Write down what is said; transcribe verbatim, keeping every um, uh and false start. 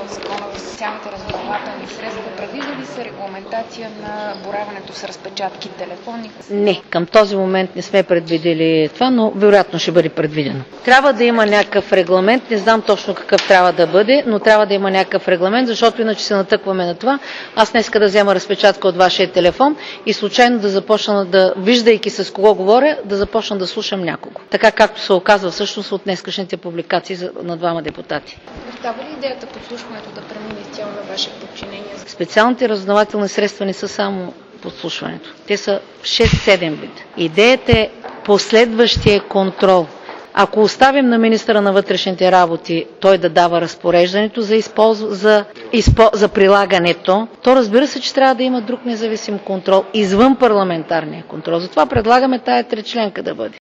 Закона за специалните разузнавателни средства, предвижда ли се регламентация на боравенето с разпечатки телефони? Не, към този момент не сме предвидели това, но вероятно ще бъде предвидено. Трябва да има някакъв регламент, не знам точно какъв трябва да бъде, но трябва да има някакъв регламент, защото иначе се натъкваме на това. Аз днеска да взема разпечатка от вашия телефон и случайно да започна да, виждайки с кого говоря, да започна да слушам някого. Така както се оказва всъщност от днескашните публикации на двама депутати. Остава ли идеята подслушването да премине изцяло на ваше подчинение? Специалните разузнавателни средства не са само подслушването. Те са шест-седем вида. Идеята е последващия контрол. Ако оставим на министъра на вътрешните работи той да дава разпореждането за, използв... за, изпо... за прилагането, то разбира се, че трябва да има друг независим контрол извън парламентарния контрол. Затова предлагаме тая тричленка да бъде.